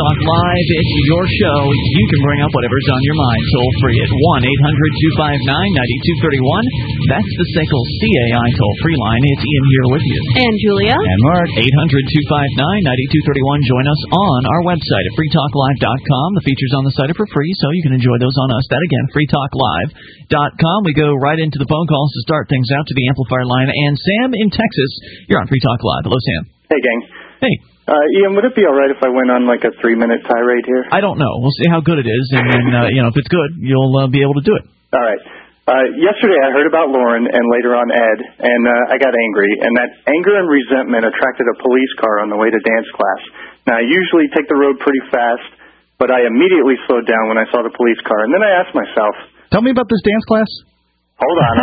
Talk Live. It's your show. You can bring up whatever's on your mind toll-free at 1-800-259-9231. That's the SACL CAI toll-free line. It's Ian here with you. And Julia. And Mark. 800-259-9231. Join us on our website at freetalklive.com. The features on the site are for free, so you can enjoy those on us. That again, freetalklive.com. We go right into the phone calls to start things out to the amplifier line. And Sam in Texas, you're on Free Talk Live. Hello, Sam. Hey, gang. Hey. Ian, would it be all right if I went on like a 3-minute tirade here? I don't know. We'll see how good it is, and then if it's good, you'll be able to do it. All right. Yesterday I heard about Lauren and later on Ed, and I got angry, and that anger and resentment attracted a police car on the way to dance class. Now, I usually take the road pretty fast, but I immediately slowed down when I saw the police car, and then I asked myself... Tell me about this dance class. Hold on.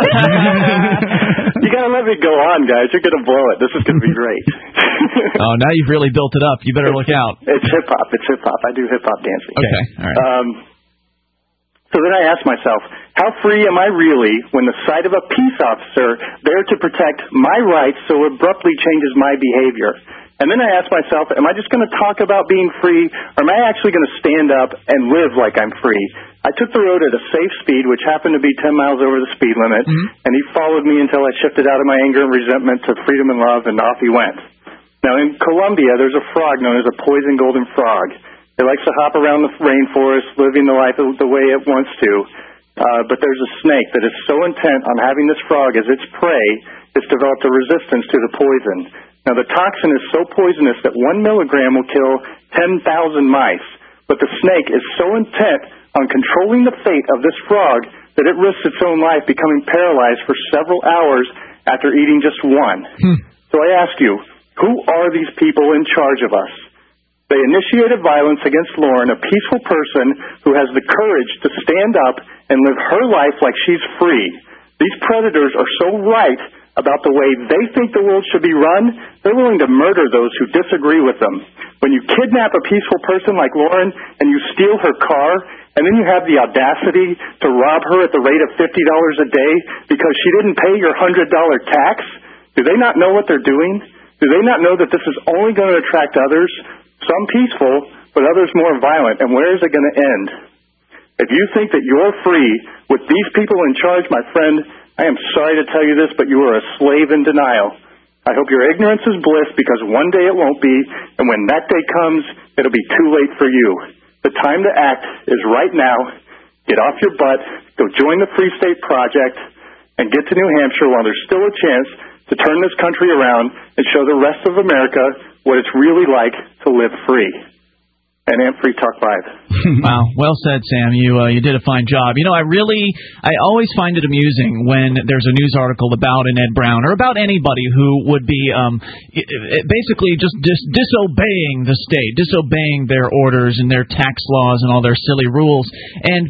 You got to let me go on, guys. You're going to blow it. This is going to be great. Oh, now you've really built it up. You better look out. It's hip-hop. It's hip-hop. I do hip-hop dancing. Okay. All right. So then I asked myself, how free am I really when the sight of a peace officer there to protect my rights so abruptly changes my behavior? And then I asked myself, am I just going to talk about being free, or am I actually going to stand up and live like I'm free? I took the road at a safe speed, which happened to be 10 miles over the speed limit, and he followed me until I shifted out of my anger and resentment to freedom and love, and off he went. Now, in Colombia, there's a frog known as a poison golden frog. It likes to hop around the rainforest, living the life the way it wants to. But there's a snake that is so intent on having this frog as its prey, it's developed a resistance to the poison. Now, the toxin is so poisonous that 1 milligram will kill 10,000 mice. But the snake is so intent on controlling the fate of this frog that it risks its own life becoming paralyzed for several hours after eating just one. So I ask you, who are these people in charge of us? They initiated violence against Lauren, a peaceful person who has the courage to stand up and live her life like she's free. These predators are so right about the way they think the world should be run, they're willing to murder those who disagree with them. When you kidnap a peaceful person like Lauren and you steal her car, and then you have the audacity to rob her at the rate of $50 a day because she didn't pay your $100 tax, do they not know what they're doing? Do they not know that this is only going to attract others, some peaceful, but others more violent, and where is it going to end? If you think that you're free with these people in charge, my friend, I am sorry to tell you this, but you are a slave in denial. I hope your ignorance is bliss, because one day it won't be, and when that day comes, it'll be too late for you. The time to act is right now. Get off your butt, go join the Free State Project, and get to New Hampshire while there's still a chance to turn this country around and show the rest of America what it's really like to live free. And Free Talk Live. Wow, well said, Sam. You did a fine job. I always find it amusing when there's a news article about an Ed Brown or about anybody who would be basically just disobeying the state, disobeying their orders and their tax laws and all their silly rules. And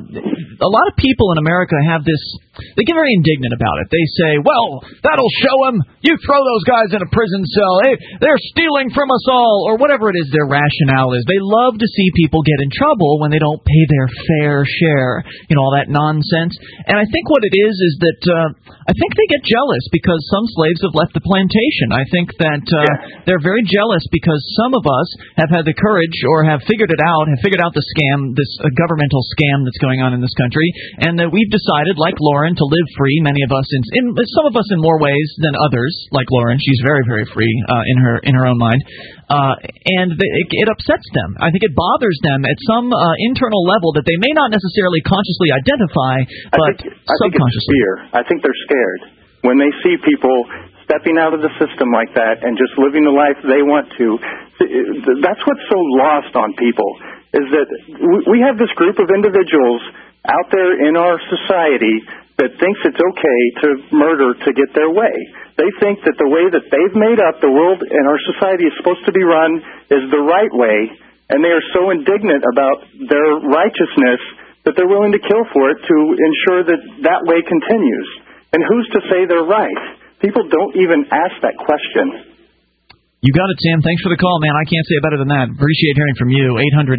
a lot of people in America have this. They get very indignant about it. They say, well, that'll show them. You throw those guys in a prison cell. Hey, they're stealing from us all, or whatever it is their rationale is. They love to see people get in trouble when they don't pay their fair share, all that nonsense. And I think what it is that I think they get jealous because some slaves have left the plantation. I think that they're very jealous because some of us have had the courage or have figured out the scam, this governmental scam that's going on in this country, and that we've decided, like Lauren, to live free. Many of us, some of us in more ways than others, like Lauren. She's very, very free in her own mind. And it upsets them. I think it bothers them at some internal level that they may not necessarily consciously identify, but subconsciously. I think it's fear. I think they're scared when they see people stepping out of the system like that and just living the life they want to. That's what's so lost on people, is that we have this group of individuals out there in our society that thinks it's okay to murder to get their way. They think that the way that they've made up the world and our society is supposed to be run is the right way, and they are so indignant about their righteousness that they're willing to kill for it to ensure that that way continues. And who's to say they're right? People don't even ask that question. You got it, Sam. Thanks for the call, man. I can't say it better than that. Appreciate hearing from you.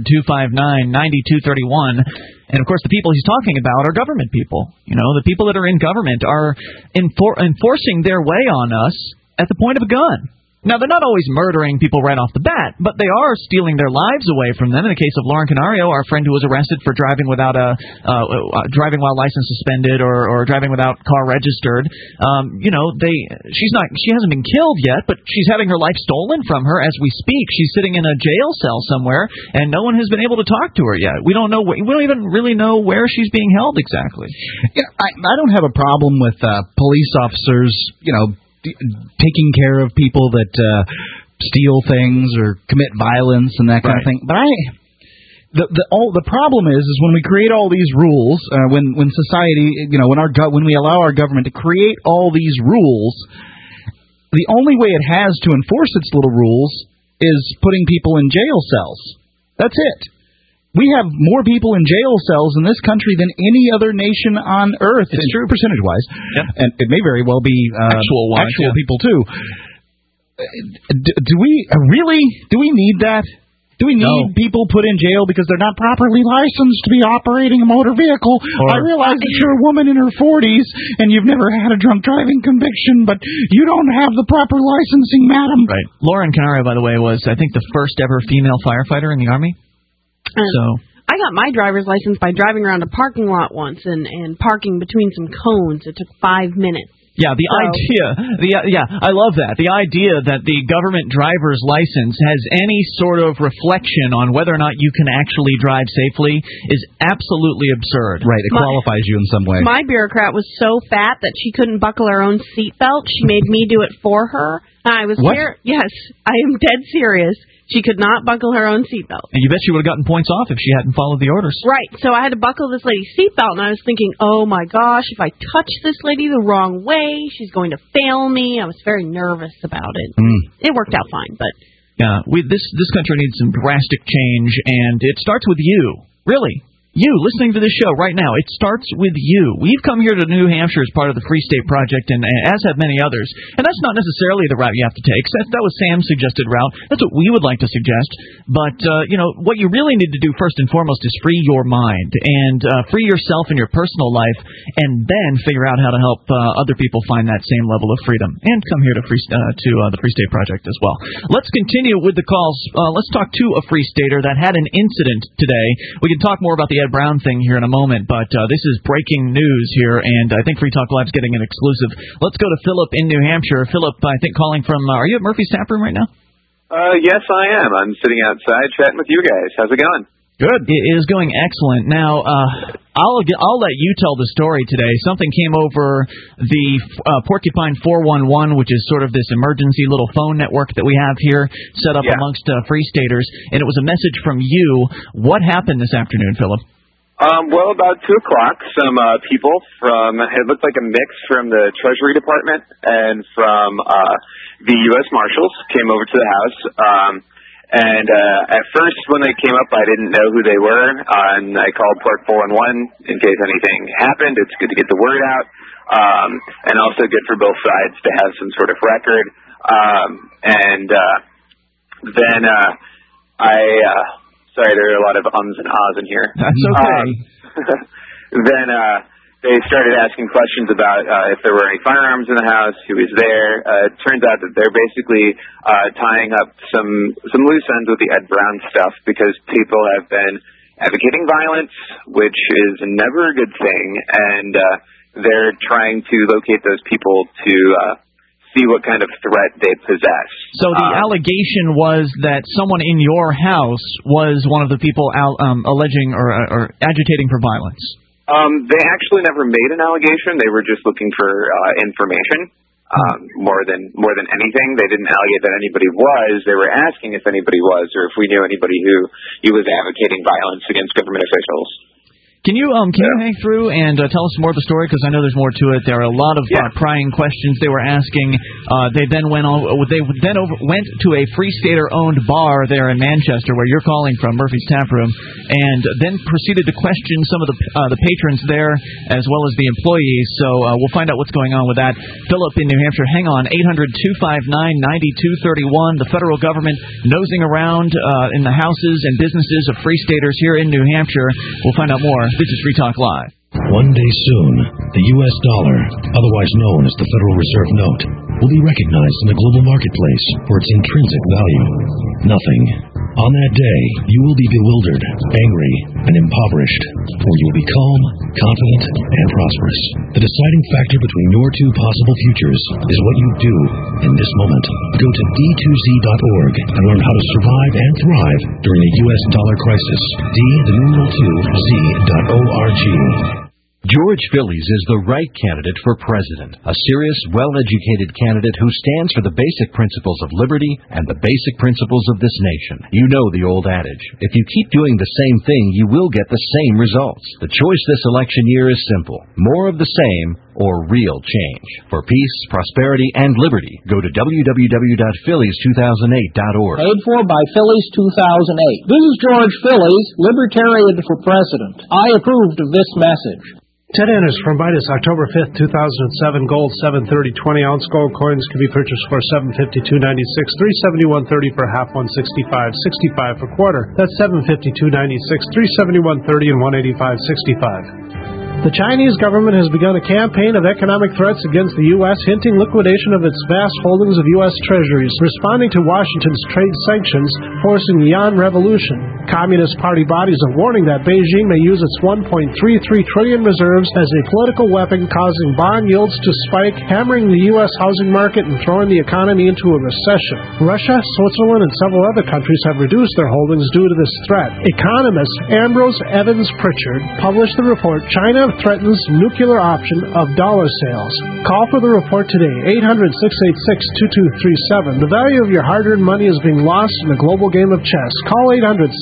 800-259-9231. And, of course, the people he's talking about are government people. The people that are in government are enforcing their way on us at the point of a gun. Now, they're not always murdering people right off the bat, but they are stealing their lives away from them. In the case of Lauren Canario, our friend who was arrested for driving without driving while license suspended or driving without car registered, she hasn't been killed yet, but she's having her life stolen from her as we speak. She's sitting in a jail cell somewhere, and no one has been able to talk to her yet. We don't even really know where she's being held exactly. Yeah, I don't have a problem with police officers, taking care of people that steal things or commit violence and that kind of thing. But the problem is when we create all these rules, when society, when we allow our government to create all these rules, the only way it has to enforce its little rules is putting people in jail cells. That's it. We have more people in jail cells in this country than any other nation on earth. It's true, percentage-wise. Yep. And it may very well be actual people, too. Do we need that? Do we need people put in jail because they're not properly licensed to be operating a motor vehicle? I realize that you're a woman in her 40s and you've never had a drunk driving conviction, but you don't have the proper licensing, madam. Right. Lauren Canario, by the way, was, I think, the first ever female firefighter in the Army. I got my driver's license by driving around a parking lot once and parking between some cones. It took 5 minutes. Yeah, I love that. The idea that the government driver's license has any sort of reflection on whether or not you can actually drive safely is absolutely absurd. Right, it qualifies you in some way. My bureaucrat was so fat that she couldn't buckle her own seatbelt. She made me do it for her. I was Yes, I am dead serious. She could not buckle her own seatbelt. And you bet she would have gotten points off if she hadn't followed the orders. Right. So I had to buckle this lady's seatbelt, and I was thinking, oh, my gosh, if I touch this lady the wrong way, she's going to fail me. I was very nervous about it. It worked out fine, but... Yeah, this country needs some drastic change, and it starts with you. Really. You, listening to this show right now, it starts with you. We've come here to New Hampshire as part of the Free State Project, and as have many others. And that's not necessarily the route you have to take. That was Sam's suggested route. That's what we would like to suggest. But, what you really need to do first and foremost is free your mind and free yourself in your personal life, and then figure out how to help other people find that same level of freedom. And come here to the Free State Project as well. Let's continue with the calls. Let's talk to a Free Stater that had an incident today. We can talk more about the Ed Brown thing here in a moment, but this is breaking news here, and I think Free Talk Live's getting an exclusive. Let's go to Philip in New Hampshire. Philip, I think calling from, are you at Murphy's Tap Room right now? Yes, I am. I'm sitting outside chatting with you guys. How's it going? Good. It is going excellent. Now, I'll let you tell the story today. Something came over the Porcupine 411, which is sort of this emergency little phone network that we have here set up amongst Free Staters, and it was a message from you. What happened this afternoon, Philip? Well, about 2 o'clock, some people from, it looked like a mix from the Treasury Department and from the U.S. Marshals came over to the house. And at first, when they came up, I didn't know who they were, and I called Port 411 in case anything happened. It's good to get the word out, and also good for both sides to have some sort of record. Sorry, there are a lot of ums and ahs in here. That's okay. Then they started asking questions about if there were any firearms in the house, who was there. It turns out that they're basically tying up some loose ends with the Ed Brown stuff because people have been advocating violence, which is never a good thing, and they're trying to locate those people to see what kind of threat they possess. So the allegation was that someone in your house was one of the people alleging or agitating for violence. They actually never made an allegation. They were just looking for information. More than anything, they didn't allegate that anybody was. They were asking if anybody was, or if we knew anybody who was advocating violence against government officials. Can you hang through and tell us more of the story? Because I know there's more to it. There are a lot of prying questions they were asking. They then went went to a Free Stater-owned bar there in Manchester, where you're calling from, Murphy's Tap Room, and then proceeded to question some of the patrons there as well as the employees. So we'll find out what's going on with that. Philip in New Hampshire, hang on. 800-259-9231. The federal government nosing around in the houses and businesses of Free Staters here in New Hampshire. We'll find out more. This is Free Talk Live. One day soon, the U.S. dollar, otherwise known as the Federal Reserve Note, will be recognized in the global marketplace for its intrinsic value. Nothing. On that day, you will be bewildered, angry, and impoverished, or you will be calm, confident, and prosperous. The deciding factor between your two possible futures is what you do in this moment. Go to D2Z.org and learn how to survive and thrive during a U.S. dollar crisis. D2Z.org. George Phillies is the right candidate for president. A serious, well-educated candidate who stands for the basic principles of liberty and the basic principles of this nation. You know the old adage. If you keep doing the same thing, you will get the same results. The choice this election year is simple. More of the same or real change. For peace, prosperity, and liberty, go to www.phillies2008.org. Paid for by Phillies 2008. This is George Phillies, Libertarian for President. I approved of this message. Ted Ennis from Midas, October 5th, 2007. Gold, 730, 20-ounce gold coins can be purchased for $752.96, $371.30 per half, $165.65 for quarter. That's $752.96, $371.30, and $185.65. The Chinese government has begun a campaign of economic threats against the U.S., hinting liquidation of its vast holdings of U.S. treasuries, responding to Washington's trade sanctions, forcing the yuan revolution. Communist Party bodies are warning that Beijing may use its $1.33 trillion reserves as a political weapon, causing bond yields to spike, hammering the U.S. housing market and throwing the economy into a recession. Russia, Switzerland, and several other countries have reduced their holdings due to this threat. Economist Ambrose Evans Pritchard published the report, China Threatens Nuclear Option of Dollar Sales. Call for the report today, 800-686-2237. The value of your hard-earned money is being lost in a global game of chess. Call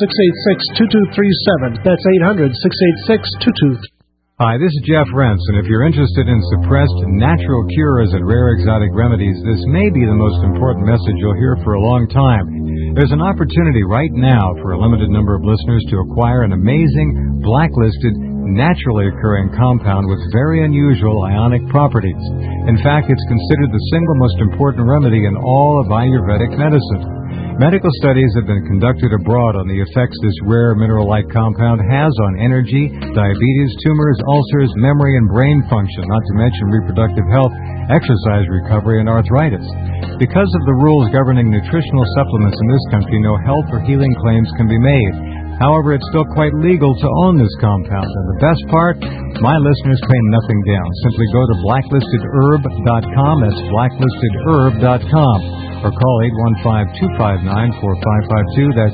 800-686-2237. That's 800-686-2237. Hi, this is Jeff Rents, and if you're interested in suppressed natural cures and rare exotic remedies, this may be the most important message you'll hear for a long time. There's an opportunity right now for a limited number of listeners to acquire an amazing, blacklisted, naturally occurring compound with very unusual ionic properties. In fact, it's considered the single most important remedy in all of Ayurvedic medicine. Medical studies have been conducted abroad on the effects this rare mineral-like compound has on energy, diabetes, tumors, ulcers, memory, and brain function, not to mention reproductive health, exercise recovery, and arthritis. Because of the rules governing nutritional supplements in this country, no health or healing claims can be made. However, it's still quite legal to own this compound. And the best part, my listeners pay nothing down. Simply go to blacklistedherb.com. That's blacklistedherb.com. Or call 815-259-4552. That's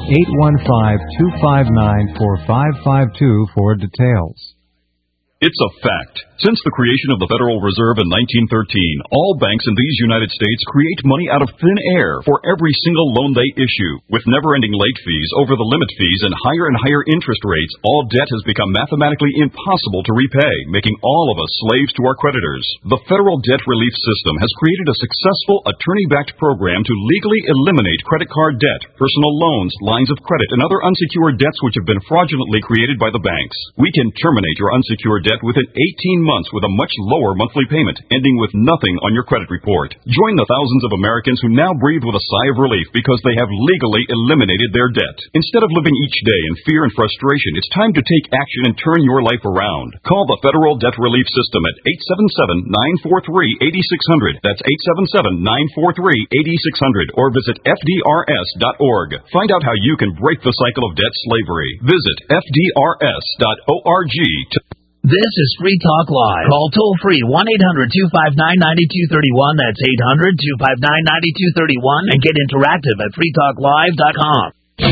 815-259-4552 for details. It's a fact. Since the creation of the Federal Reserve in 1913, all banks in these United States create money out of thin air for every single loan they issue. With never-ending late fees, over-the-limit fees, and higher interest rates, all debt has become mathematically impossible to repay, making all of us slaves to our creditors. The Federal Debt Relief System has created a successful attorney-backed program to legally eliminate credit card debt, personal loans, lines of credit, and other unsecured debts which have been fraudulently created by the banks. We can terminate your unsecured debt within 18 months with a much lower monthly payment, ending with nothing on your credit report. Join the thousands of Americans who now breathe with a sigh of relief because they have legally eliminated their debt. Instead of living each day in fear and frustration, it's time to take action and turn your life around. Call the Federal Debt Relief System at 877-943-8600. That's 877-943-8600. Or visit FDRS.org. Find out how you can break the cycle of debt slavery. Visit FDRS.org. This is Free Talk Live. Call toll-free 1-800-259-9231. That's 800-259-9231. And get interactive at freetalklive.com.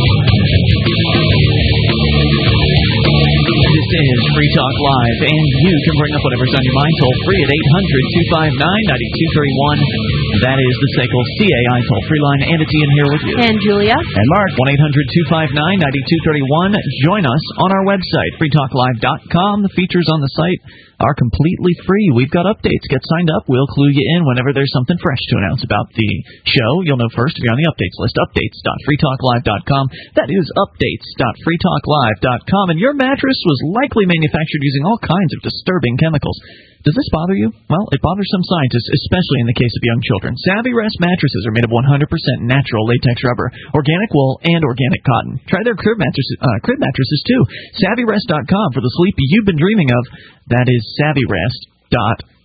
This is Free Talk Live, and you can bring up whatever's on your mind toll-free at 800-259-9231. That is the SACL CAI toll-free line, and it's Ian here with you. And Julia. And Mark. 1-800-259-9231. Join us on our website, freetalklive.com. The features on the site are completely free. We've got updates. Get signed up. We'll clue you in whenever there's something fresh to announce about the show. You'll know first if you're on the updates list. Updates.freetalklive.com. That is updates.freetalklive.com. And your mattress was likely manufactured using all kinds of disturbing chemicals. Does this bother you? Well, it bothers some scientists, especially in the case of young children. Savvy Rest mattresses are made of 100% natural latex rubber, organic wool, and organic cotton. Try their crib mattresses too. SavvyRest.com for the sleep you've been dreaming of. That is SavvyRest.com.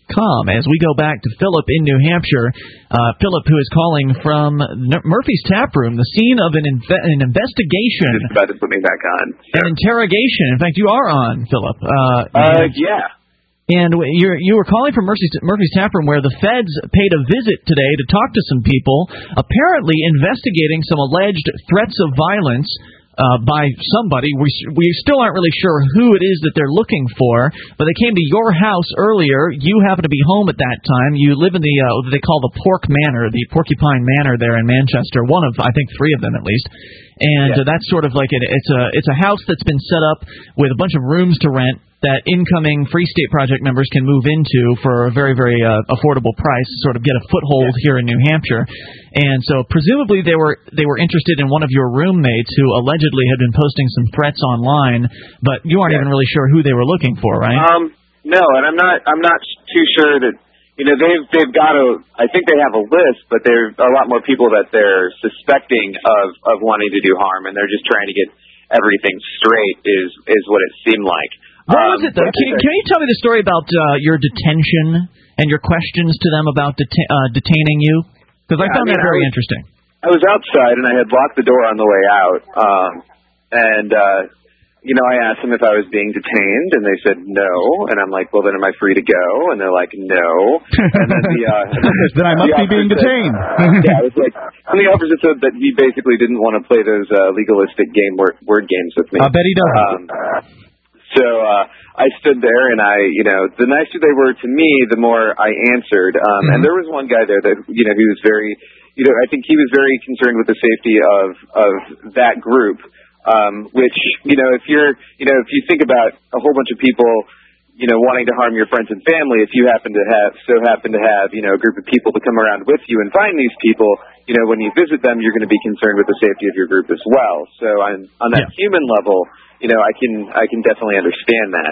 as we go back to Philip in New Hampshire. Philip, who is calling from Murphy's Tap Room, the scene of an investigation. Just about to put me back on. An interrogation. In fact, you are on, Philip. Yeah. And you were calling from Murphy's Tap Room, where the feds paid a visit today to talk to some people, apparently investigating some alleged threats of violence by somebody. We still aren't really sure who it is that they're looking for, but they came to your house earlier. You happen to be home at that time. You live in the what they call the Pork Manor, the Porcupine Manor there in Manchester, one of, I think, 3 of them at least. And that's sort of like it's a house that's been set up with a bunch of rooms to rent that incoming Free State Project members can move into for a very, very affordable price, sort of get a foothold here in New Hampshire. And so presumably they were interested in one of your roommates who allegedly had been posting some threats online, but you aren't even really sure who they were looking for, right? No, and I'm not too sure that, you know, they've got I think they have a list, but there are a lot more people that they're suspecting of wanting to do harm, and they're just trying to get everything straight is what it seemed like. What was it, though? Can you tell me the story about your detention and your questions to them about detaining you? Because I found that very interesting. I was outside, and I had locked the door on the way out. You know, I asked them if I was being detained, and they said no. And I'm like, well, then am I free to go? And they're like, no. And then then I must be being detained. Yeah, I was like, and the officer said that he basically didn't want to play those legalistic word games with me. I bet he doesn't. So I stood there, and the nicer they were to me, the more I answered. And there was one guy there that, he was very, I think he was very concerned with the safety of that group. Which, if you think about a whole bunch of people, wanting to harm your friends and family, if you happen to have a group of people to come around with you and find these people, when you visit them, you're going to be concerned with the safety of your group as well. So on that human level, I can definitely understand that.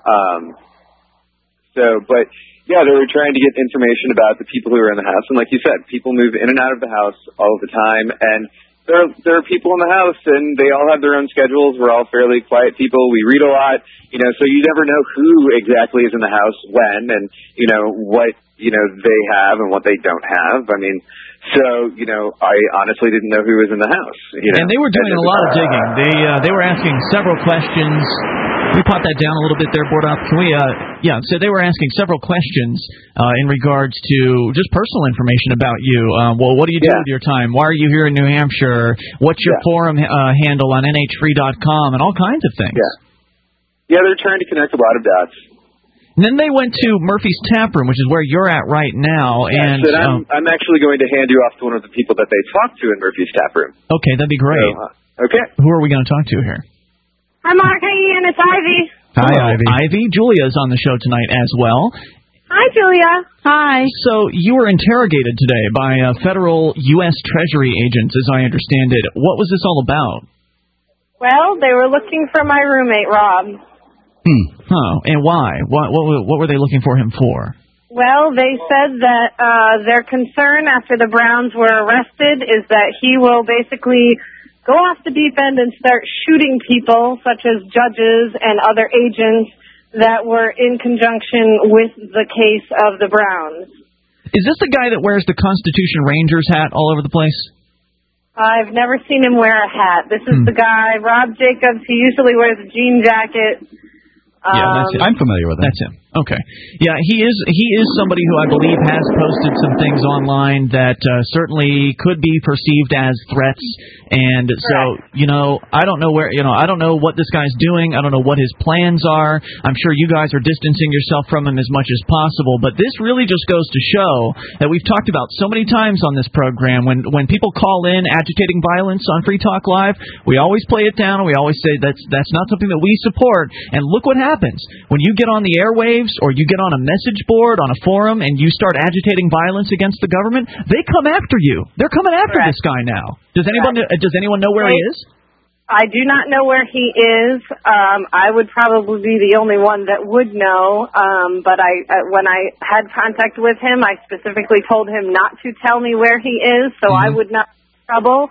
But yeah, they were trying to get information about the people who are in the house, and like you said, people move in and out of the house all the time, and there are people in the house, and they all have their own schedules. We're all fairly quiet people. We read a lot, so you never know who exactly is in the house when, and what they have and what they don't have. I mean, so I honestly didn't know who was in the house. And they were doing a lot of digging. They were asking several questions. Can we pop that down a little bit there, Bordop? Can we? So they were asking several questions in regards to just personal information about you. Well, what do you do with your time? Why are you here in New Hampshire? What's your forum handle on nhfree.com and all kinds of things? Yeah, they're trying to connect a lot of dots. And then they went to Murphy's Tap Room, which is where you're at right now. And I'm actually going to hand you off to one of the people that they talked to in Murphy's Tap Room. Okay, that'd be great. So, okay. Who are we going to talk to here? Hi, Mark. Hey, Ian. It's Ivy. Hi, Ivy. Ivy. Julia's on the show tonight as well. Hi, Julia. Hi. So you were interrogated today by federal U.S. Treasury agents, as I understand it. What was this all about? Well, they were looking for my roommate, Rob. And why? What were they looking for him for? Well, they said that their concern after the Browns were arrested is that he will basically go off the deep end and start shooting people, such as judges and other agents that were in conjunction with the case of the Browns. Is this the guy that wears the Constitution Rangers hat all over the place? I've never seen him wear a hat. This is the guy, Rob Jacobs. He usually wears a jean jacket. Yeah, that's it. I'm familiar with him. That's him. Okay. Yeah, he is somebody who I believe has posted some things online that certainly could be perceived as threats. And so, I don't know I don't know what this guy's doing. I don't know what his plans are. I'm sure you guys are distancing yourself from him as much as possible. But this really just goes to show that we've talked about so many times on this program. When people call in agitating violence on Free Talk Live, we always play it down and we always say that's not something that we support. And look what happens when you get on the airwaves or you get on a message board on a forum and you start agitating violence against the government. They come after you. They're coming after this guy now. Does anyone know where he is? I do not know where he is. I would probably be the only one that would know. But when I had contact with him, I specifically told him not to tell me where he is, so I would not have trouble.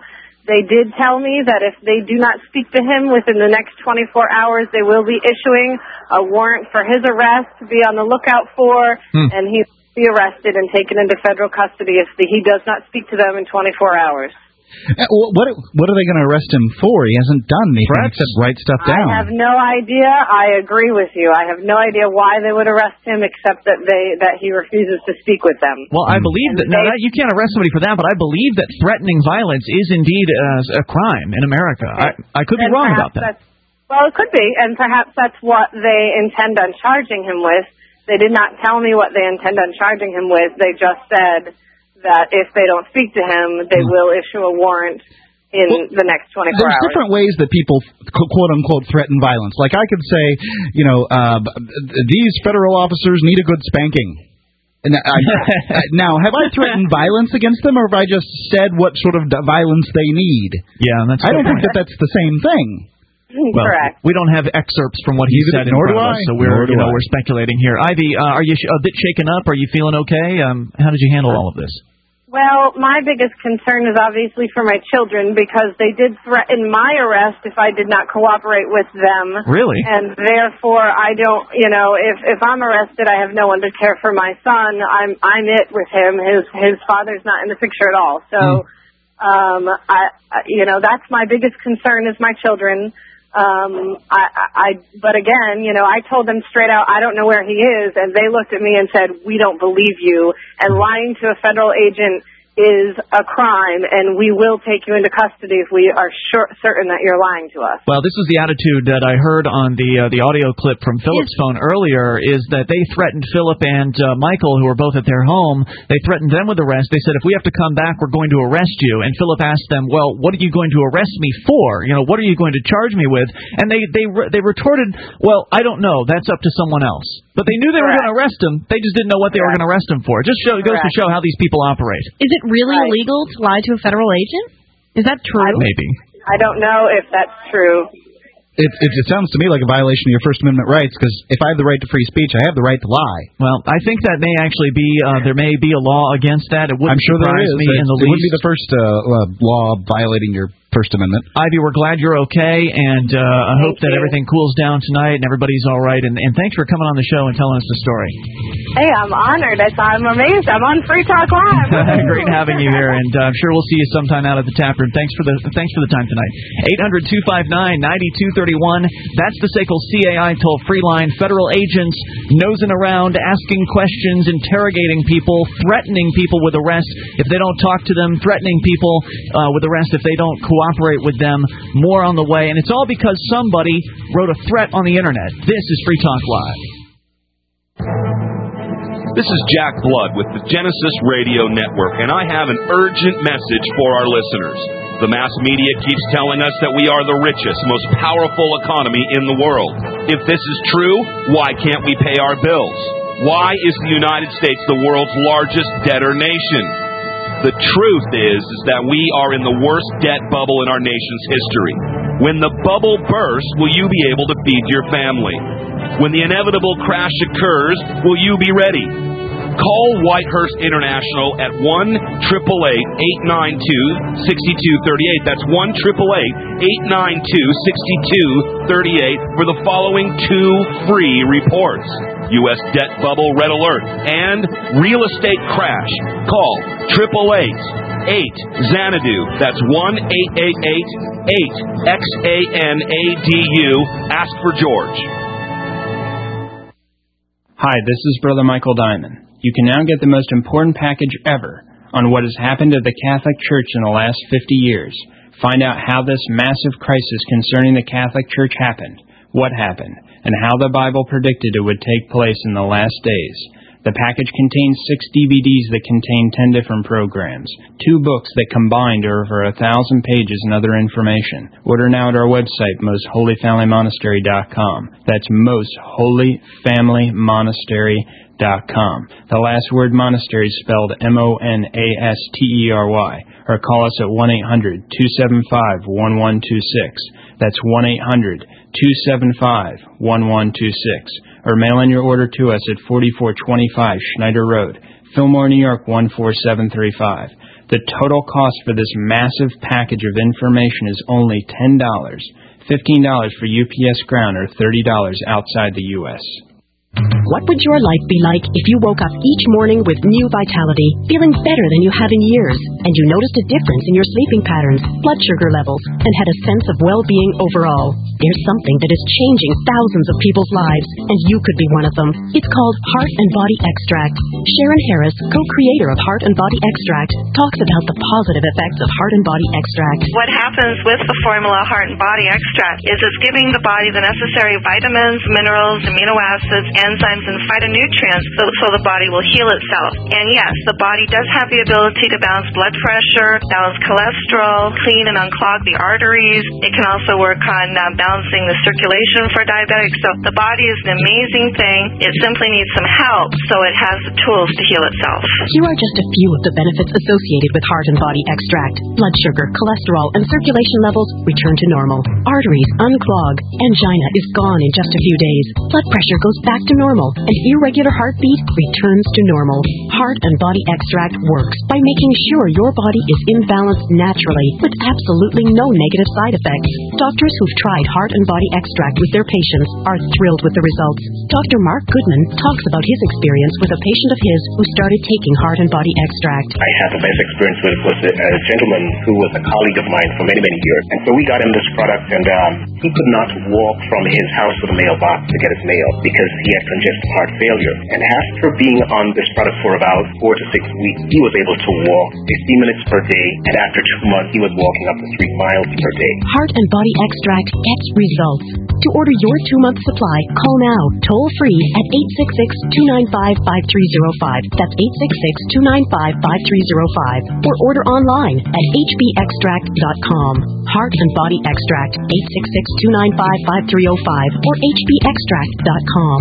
They did tell me that if they do not speak to him within the next 24 hours, they will be issuing a warrant for his arrest to be on the lookout for, and he will be arrested and taken into federal custody if he does not speak to them in 24 hours. What are they going to arrest him for? He hasn't done anything except write stuff down. I have no idea. I agree with you. I have no idea why they would arrest him, except that he refuses to speak with them. Well, I believe that you can't arrest somebody for that, but I believe that threatening violence is indeed a crime in America. I could be wrong about that. Well, it could be, and perhaps that's what they intend on charging him with. They did not tell me what they intend on charging him with. They just said that if they don't speak to him, they will issue a warrant in the next 24 hours. There's different ways that people, quote-unquote, threaten violence. Like I could say, these federal officers need a good spanking. And now, have I threatened violence against them, or have I just said what sort of violence they need? Yeah, I don't think that's the same thing. Well, correct. We don't have excerpts from what he said in front of us, so we're speculating here. Ivy, are you a bit shaken up? Are you feeling okay? How did you handle all of this? Well, my biggest concern is obviously for my children, because they did threaten my arrest if I did not cooperate with them. Really? And therefore, I don't, if I'm arrested, I have no one to care for my son. I'm it with him. His father's not in the picture at all. So, that's my biggest concern is my children. But again, I told them straight out, I don't know where he is, and they looked at me and said, we don't believe you, and lying to a federal agent is a crime, and we will take you into custody if we are certain that you're lying to us. Well, this is the attitude that I heard on the audio clip from Philip's phone earlier, is that they threatened Philip and Michael, who were both at their home. They threatened them with arrest. They said, if we have to come back, we're going to arrest you. And Philip asked them, well, what are you going to arrest me for? What are you going to charge me with? And they retorted, well, I don't know. That's up to someone else. But they knew they were going to arrest him. They just didn't know what they were going to arrest him for. It just goes to show how these people operate. Is it really illegal to lie to a federal agent? Is that true? Maybe. I don't know if that's true. It sounds to me like a violation of your First Amendment rights, because if I have the right to free speech, I have the right to lie. Well, I think that may actually be, there may be a law against that. It wouldn't surprise me in the least. It wouldn't be the first law violating your First Amendment. Ivy, we're glad you're okay, and I hope that everything cools down tonight and everybody's all right. And thanks for coming on the show and telling us the story. Hey, I'm honored. I'm amazed. I'm on Free Talk Live. Great having you here, and I'm sure we'll see you sometime out at the tap room. Thanks for the time tonight. 800-259-9231. That's the SACL CAI toll-free line. Federal agents nosing around, asking questions, interrogating people, threatening people with arrest if they don't talk to them, threatening people with arrest if they don't cooperate with them. More on the way, and it's all because somebody wrote a threat on the internet. This is Free Talk Live. This is Jack Blood with the Genesis Radio Network, and I have an urgent message for our listeners. The mass media keeps telling us that we are the richest, most powerful economy in the world. If this is true, why can't we pay our bills? Why is the United States the world's largest debtor nation? The truth is that we are in the worst debt bubble in our nation's history. When the bubble bursts, will you be able to feed your family? When the inevitable crash occurs, will you be ready? Call Whitehurst International at 1-888-892-6238. That's 1-888-892-6238 for the following 2 free reports. U.S. debt bubble red alert and real estate crash. Call 888-8-XANADU. That's 1-888-8-XANADU. Ask for George. Hi, this is Brother Michael Diamond. You can now get the most important package ever on what has happened to the Catholic Church in the last 50 years. Find out how this massive crisis concerning the Catholic Church happened, what happened, and how the Bible predicted it would take place in the last days. The package contains 6 DVDs that contain 10 different programs, 2 books that combined are over 1,000 pages and other information. Order now at our website, mostholyfamilymonastery.com. That's mostholyfamilymonastery.com. The last word monastery is spelled MONASTERY, or call us at 1-800-275-1126. That's 1-800-275-1126. Or mail in your order to us at 4425 Schneider Road, Fillmore, New York 14735. The total cost for this massive package of information is only $10, $15 for UPS Ground, or $30 outside the U.S. What would your life be like if you woke up each morning with new vitality, feeling better than you have in years, and you noticed a difference in your sleeping patterns, blood sugar levels, and had a sense of well-being overall? There's something that is changing thousands of people's lives, and you could be one of them. It's called Heart and Body Extract. Sharon Harris, co-creator of Heart and Body Extract, talks about the positive effects of Heart and Body Extract. What happens with the formula Heart and Body Extract is it's giving the body the necessary vitamins, minerals, amino acids, enzymes, and phytonutrients so the body will heal itself. And yes, the body does have the ability to balance blood pressure, balance cholesterol, clean and unclog the arteries. It can also work on balancing the circulation for diabetics. So the body is an amazing thing. It simply needs some help so it has the tools to heal itself. Here are just a few of the benefits associated with Heart and Body Extract. Blood sugar, cholesterol, and circulation levels return to normal. Arteries unclog. Angina is gone in just a few days. Blood pressure goes back to normal, and irregular heartbeat returns to normal. Heart and Body Extract works by making sure your body is in balance naturally with absolutely no negative side effects. Doctors who've tried Heart and Body Extract with their patients are thrilled with the results. Dr. Mark Goodman talks about his experience with a patient of his who started taking Heart and Body Extract. I had the best experience with a gentleman who was a colleague of mine for many, many years. And so we got him this product, and he could not walk from his house to the mailbox to get his mail because he had congestive heart failure. And after being on this product for about 4 to 6 weeks, he was able to walk 15 minutes per day, and after 2 months, he was walking up to 3 miles per day. Heart and Body Extract gets results. To order your 2-month supply, call now, toll free at 866-295-5305. That's 866-295-5305. Or order online at hbextract.com. Heart and Body Extract, 866-295-5305 or hbextract.com.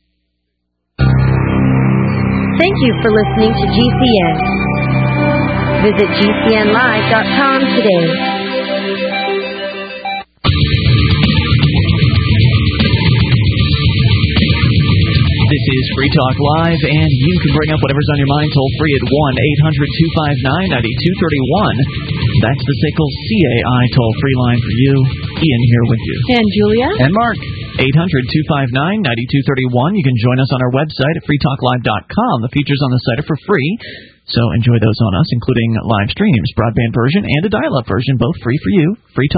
Thank you for listening to GCN. Visit GCNlive.com today. This is Free Talk Live, and you can bring up whatever's on your mind toll free at 1-800-259-9231. That's the SACL CAI toll free line for you. Ian here with you. And Julia. And Mark. 800-259-9231. You can join us on our website at freetalklive.com. The features on the site are for free, so enjoy those on us, including live streams, broadband version, and a dial-up version, both free for you.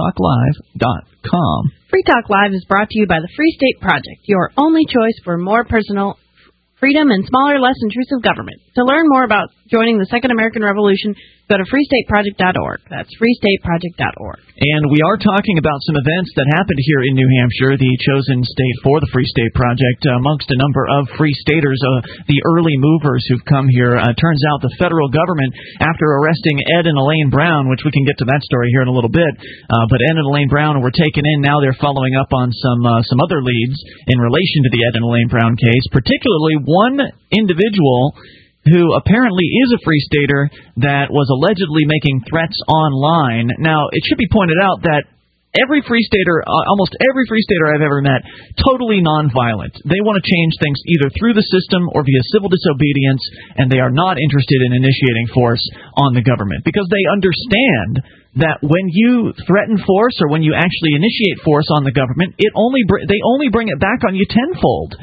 freetalklive.com. Free Talk Live is brought to you by the Free State Project, your only choice for more personal freedom and smaller, less intrusive government. To learn more about joining the Second American Revolution, go to freestateproject.org. That's freestateproject.org. And we are talking about some events that happened here in New Hampshire, the chosen state for the Free State Project, amongst a number of Free Staters, the early movers who've come here. Turns out the federal government, after arresting Ed and Elaine Brown, which we can get to that story here in a little bit, but Ed and Elaine Brown were taken in. Now they're following up on some other leads in relation to the Ed and Elaine Brown case, particularly one individual who apparently is a Free Stater that was allegedly making threats online. Now, it should be pointed out that every Free Stater, almost every Free Stater I've ever met, totally nonviolent. They want to change things either through the system or via civil disobedience, and they are not interested in initiating force on the government because they understand that when you threaten force or when you actually initiate force on the government, they only bring it back on you tenfold.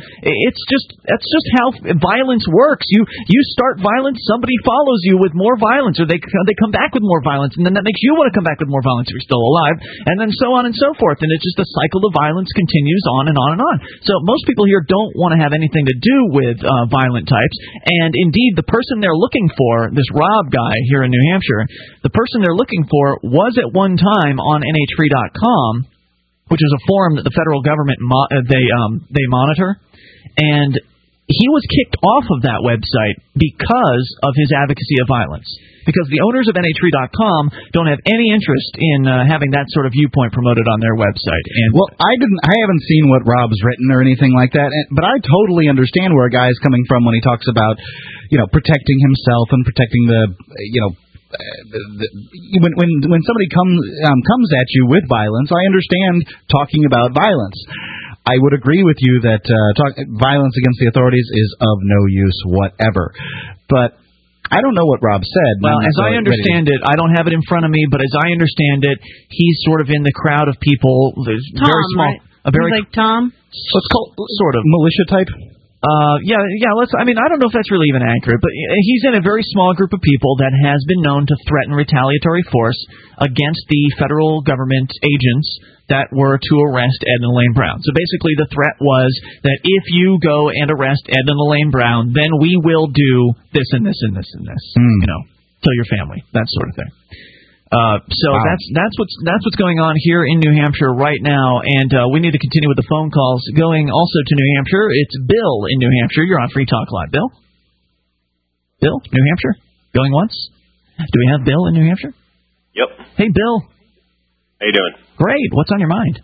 That's just how violence works. You start violence, somebody follows you with more violence, or they come back with more violence, and then that makes you want to come back with more violence if you're still alive, and then so on and so forth. And it's just the cycle of violence continues on and on and on. So most people here don't want to have anything to do with violent types, and indeed the person they're looking for, this Rob guy here in New Hampshire, the person they're looking for was at one time on NHFree.com, which is a forum that the federal government they monitor, and he was kicked off of that website because of his advocacy of violence. Because the owners of NHFree.com don't have any interest in having that sort of viewpoint promoted on their website. And well, I haven't seen what Rob's written or anything like that, but I totally understand where a guy is coming from when he talks about, protecting himself and protecting when somebody comes at you with violence. I understand talking about violence. I would agree with you that violence against the authorities is of no use whatever. But I don't know what Rob said. Well, as I understand it, I don't have it in front of me, but as I understand it, he's sort of in the crowd of people. There's Tom, very small, right? a very He's like Tom. Let's call sort of militia type. Yeah. I mean, I don't know if that's really even accurate, but he's in a very small group of people that has been known to threaten retaliatory force against the federal government agents that were to arrest Edna Lane Brown. So basically, the threat was that if you go and arrest Edna Lane Brown, then we will do this and this and this and this. You know, kill your family, that sort of thing. So wow. that's what's going on here in New Hampshire right now, and we need to continue with the phone calls. Going also to New Hampshire, it's Bill in New Hampshire. You're on Free Talk Live. Bill, New Hampshire, going once. Do we have Bill in New Hampshire? Yep. Hey, Bill. How you doing? Great. What's on your mind?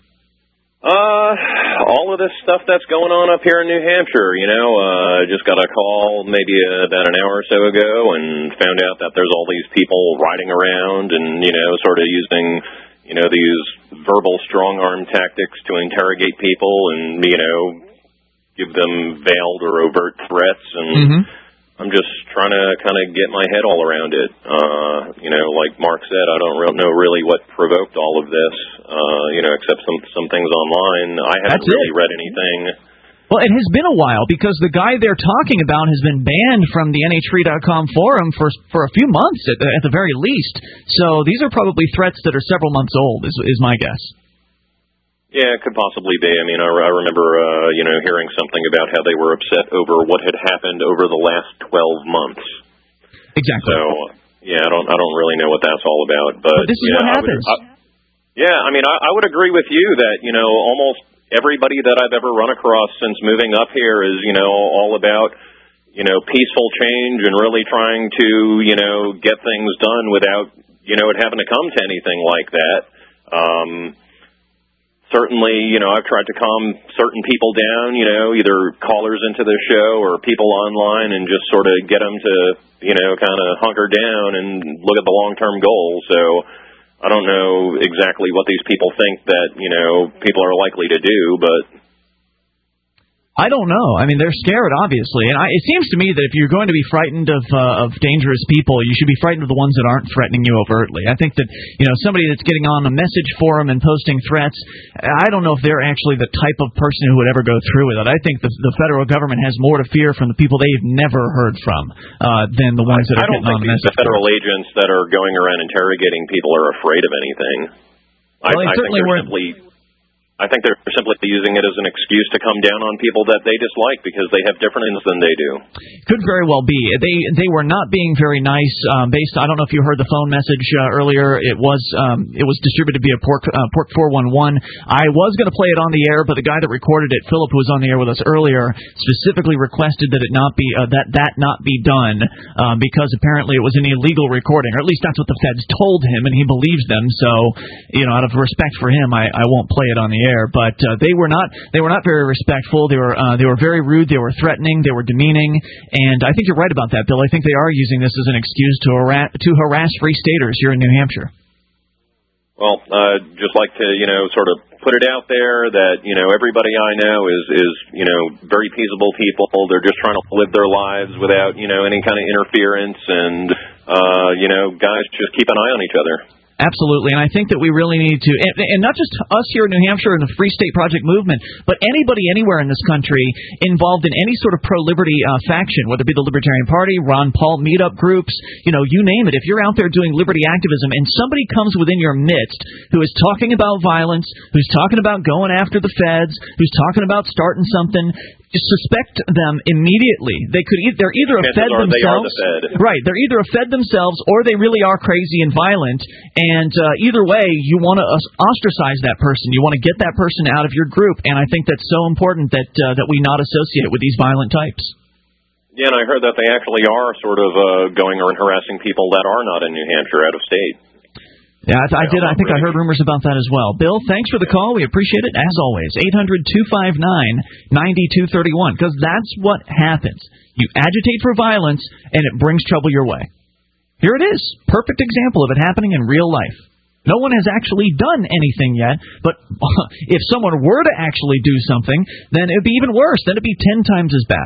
All of this stuff that's going on up here in New Hampshire, you know, just got a call maybe about an hour or so ago and found out that there's all these people riding around and, you know, sort of using, you know, these verbal strong-arm tactics to interrogate people and, you know, give them veiled or overt threats. And I'm just trying to kind of get my head all around it. You know, like Mark said, I don't know really what provoked all of this, you know, except some things online. I haven't really read anything. Well, it has been a while because the guy they're talking about has been banned from the NHFree.com forum for a few months at the very least. So these are probably threats that are several months old, is my guess. Yeah, it could possibly be. I mean, I remember, you know, hearing something about how they were upset over what had happened over the last 12 months. Exactly. So, yeah, I don't really know what that's all about. But this is what happens. I mean, I would agree with you that, you know, almost everybody that I've ever run across since moving up here is, you know, all about, you know, peaceful change and really trying to, you know, get things done without, you know, it having to come to anything like that. Certainly, you know, I've tried to calm certain people down, you know, either callers into the show or people online and just sort of get them to, you know, kind of hunker down and look at the long-term goal. So I don't know exactly what these people think that, you know, people are likely to do, but I don't know. I mean, they're scared, obviously. And it seems to me that if you're going to be frightened of dangerous people, you should be frightened of the ones that aren't threatening you overtly. I think that, you know, somebody that's getting on a message forum and posting threats, I don't know if they're actually the type of person who would ever go through with it. I think the federal government has more to fear from the people they've never heard from than the ones that are getting on the message. I don't think the federal agents that are going around interrogating people are afraid of anything. Well, I think they're simply using it as an excuse to come down on people that they dislike because they have different ends than they do. Could very well be. They were not being very nice. I don't know if you heard the phone message earlier. It was distributed via Port 411. I was going to play it on the air, but the guy that recorded it, Philip, who was on the air with us earlier, specifically requested that it not be that not be done because apparently it was an illegal recording, or at least that's what the feds told him, and he believes them. So, you know, out of respect for him, I won't play it on the air, but they were not very respectful. They were very rude. They were threatening. They were demeaning, and I think you're right about that, Bill. I think they are using this as an excuse to harass free staters here in New Hampshire. Well, just like to, you know, sort of put it out there that, you know, everybody I know is you know, very peaceable people. They're just trying to live their lives without, you know, any kind of interference, and you know, guys, just keep an eye on each other. Absolutely, and I think that we really need to, and not just us here in New Hampshire and the Free State Project movement, but anybody anywhere in this country involved in any sort of pro-liberty faction, whether it be the Libertarian Party, Ron Paul meetup groups, you know, you name it. If you're out there doing liberty activism and somebody comes within your midst who is talking about violence, who's talking about going after the feds, who's talking about starting something, suspect them immediately. They're either a fed themselves, right? They're either a fed themselves, or they really are crazy and violent. And either way, you want to ostracize that person. You want to get that person out of your group. And I think that's so important that we not associate with these violent types. Yeah, and I heard that they actually are sort of going around harassing people that are not in New Hampshire, out of state. Yeah, I did. I think I heard rumors about that as well. Bill, thanks for the call. We appreciate it, as always. 800-259-9231, because that's what happens. You agitate for violence, and it brings trouble your way. Here it is. Perfect example of it happening in real life. No one has actually done anything yet, but if someone were to actually do something, then it would be even worse. Then it would be 10 times as bad.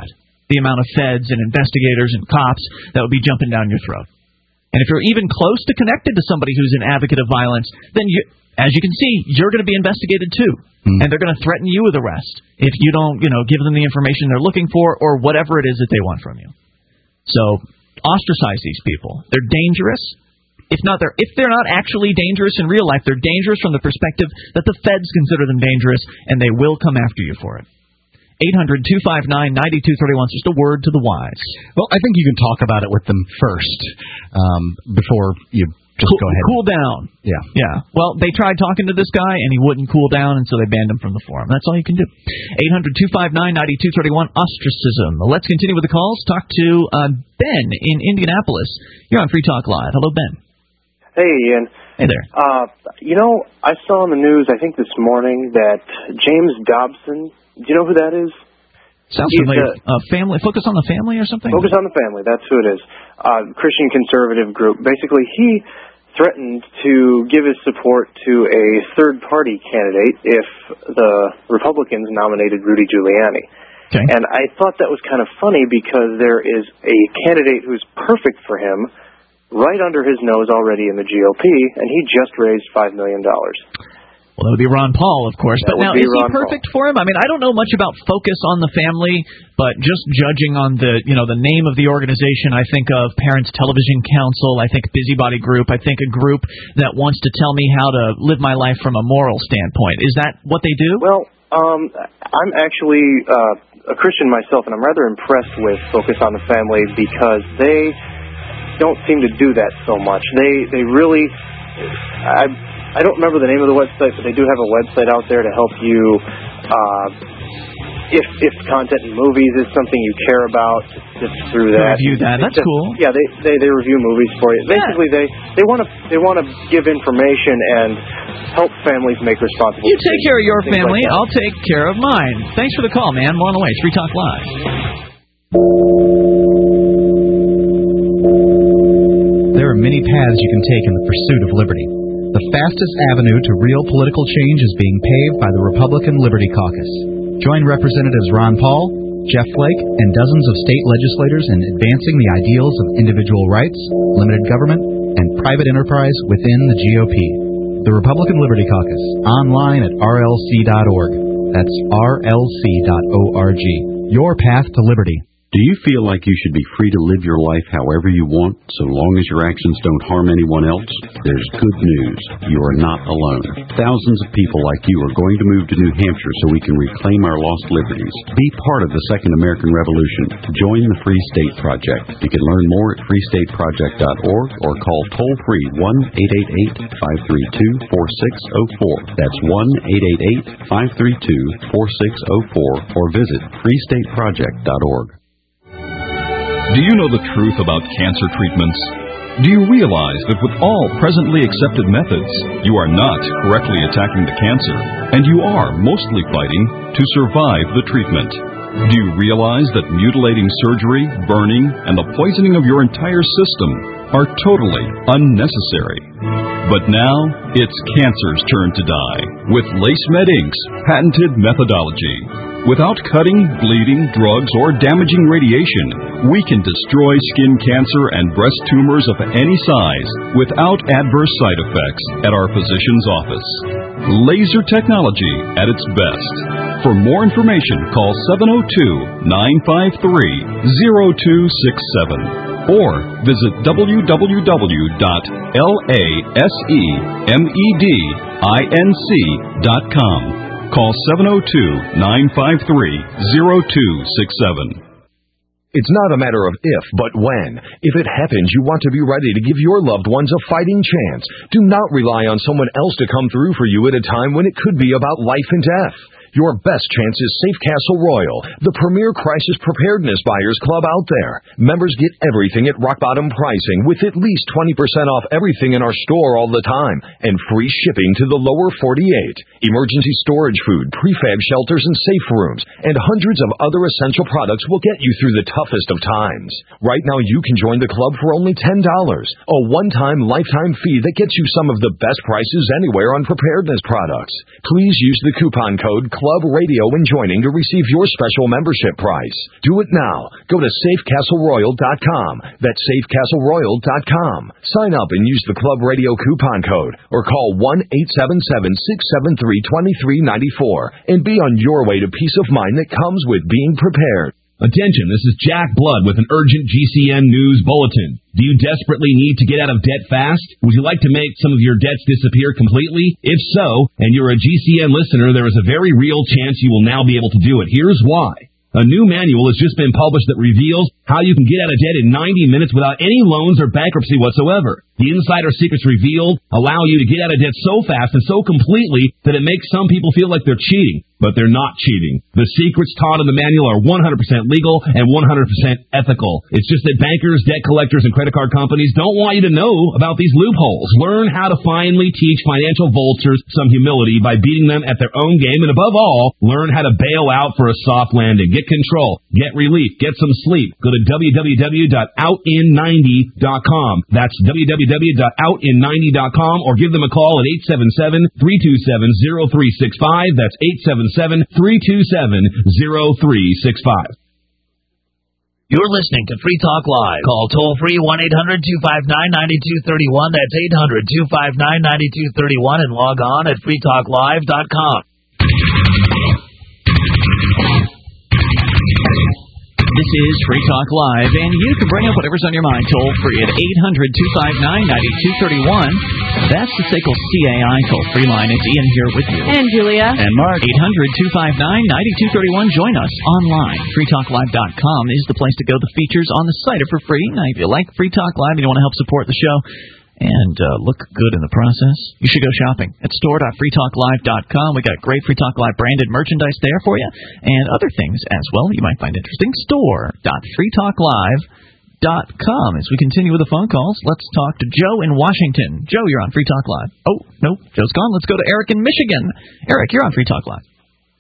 the amount of feds and investigators and cops that would be jumping down your throat. And if you're even close to connected to somebody who's an advocate of violence, then as you can see, you're going to be investigated too. And they're going to threaten you with arrest if you don't, give them the information they're looking for or whatever it is that they want from you. So ostracize these people. They're dangerous. If they're not actually dangerous in real life, they're dangerous from the perspective that the feds consider them dangerous, and they will come after you for it. 800-259-9231. Just a word to the wise. Well, I think you can talk about it with them first before you just go ahead. Cool down. Yeah. Well, they tried talking to this guy, and he wouldn't cool down, and so they banned him from the forum. That's all you can do. 800-259-9231. Ostracism. Let's continue with the calls. Talk to Ben in Indianapolis. You're on Free Talk Live. Hello, Ben. Hey, Ian. Hey there. I saw on the news, I think this morning, that James Dobson, do you know who that is? Sounds familiar. Family, Focus on the Family or something? Focus on the Family, that's who it is. Christian conservative group. Basically, he threatened to give his support to a third-party candidate if the Republicans nominated Rudy Giuliani. Okay. And I thought that was kind of funny because there is a candidate who's perfect for him right under his nose already in the GOP, and he just raised $5 million. Well, that would be Ron Paul, of course. But now, is he perfect for him? I mean, I don't know much about Focus on the Family, but just judging on the name of the organization, I think of Parents Television Council, I think Busybody Group, I think a group that wants to tell me how to live my life from a moral standpoint. Is that what they do? Well, I'm actually a Christian myself, and I'm rather impressed with Focus on the Family because they don't seem to do that so much. They really, I don't remember the name of the website, but they do have a website out there to help you, if content in movies is something you care about, to sift through that. Review that. That's cool. Yeah, they review movies for you. Basically, they want to give information and help families make responsible decisions. You take care of your family, like I'll take care of mine. Thanks for the call, man. More on the way. Free Talk Live. There are many paths you can take in the pursuit of liberty. The fastest avenue to real political change is being paved by the Republican Liberty Caucus. Join Representatives Ron Paul, Jeff Flake, and dozens of state legislators in advancing the ideals of individual rights, limited government, and private enterprise within the GOP. The Republican Liberty Caucus, online at rlc.org. That's rlc.org. Your path to liberty. Do you feel like you should be free to live your life however you want, so long as your actions don't harm anyone else? There's good news. You are not alone. Thousands of people like you are going to move to New Hampshire so we can reclaim our lost liberties. Be part of the Second American Revolution. Join the Free State Project. You can learn more at freestateproject.org or call toll-free 1-888-532-4604. That's 1-888-532-4604 or visit freestateproject.org. Do you know the truth about cancer treatments? Do you realize that with all presently accepted methods, you are not correctly attacking the cancer, and you are mostly fighting to survive the treatment? Do you realize that mutilating surgery, burning, and the poisoning of your entire system are totally unnecessary? But now, it's cancer's turn to die with LaceMed Inc.'s patented methodology. Without cutting, bleeding, drugs, or damaging radiation, we can destroy skin cancer and breast tumors of any size without adverse side effects at our physician's office. Laser technology at its best. For more information, call 702-953-0267 or visit www.lasemedinc.com. Call 702-953-0267. It's not a matter of if, but when. If it happens, you want to be ready to give your loved ones a fighting chance. Do not rely on someone else to come through for you at a time when it could be about life and death. Your best chance is Safe Castle Royal, the premier crisis preparedness buyers club out there. Members get everything at rock bottom pricing with at least 20% off everything in our store all the time and free shipping to the lower 48. Emergency storage food, prefab shelters and safe rooms, and hundreds of other essential products will get you through the toughest of times. Right now you can join the club for only $10, a one-time lifetime fee that gets you some of the best prices anywhere on preparedness products. Please use the coupon code Club Radio and joining to receive your special membership price. Do it now. Go to safecastleroyal.com. That's safecastleroyal.com. Sign up and use the Club Radio coupon code or call 1-877-673-2394 and be on your way to peace of mind that comes with being prepared. Attention, this is Jack Blood with an urgent GCN news bulletin. Do you desperately need to get out of debt fast? Would you like to make some of your debts disappear completely? If so, and you're a GCN listener, there is a very real chance you will now be able to do it. Here's why. A new manual has just been published that reveals how you can get out of debt in 90 minutes without any loans or bankruptcy whatsoever. The insider secrets revealed allow you to get out of debt so fast and so completely that it makes some people feel like they're cheating. But they're not cheating. The secrets taught in the manual are 100% legal and 100% ethical. It's just that bankers, debt collectors, and credit card companies don't want you to know about these loopholes. Learn how to finally teach financial vultures some humility by beating them at their own game. And above all, learn how to bail out for a soft landing. Get control. Get relief. Get some sleep. Go to www.outin90.com. That's www.outin90.com or give them a call at 877-327-0365. That's 877-327-0365. You're listening to Free Talk Live. Call toll-free 1-800-259-9231. That's 800-259-9231 and log on at freetalklive.com. This is Free Talk Live, and you can bring up whatever's on your mind toll-free at 800-259-9231. That's the SACL CAI toll-free line. It's Ian here with you. And Julia. And Mark. 800-259-9231. Join us online. freetalklive.com is the place to go. The features on the site are for free. Now, if you like Free Talk Live and you want to help support the show and look good in the process, you should go shopping at store.freetalklive.com. We got great Free Talk Live branded merchandise there for you, and other things as well you might find interesting. Store.freetalklive.com. As we continue with the phone calls, let's talk to Joe in Washington. Joe, you're on Free Talk Live. Oh, no, Joe's gone. Let's go to Eric in Michigan. Eric, you're on Free Talk Live.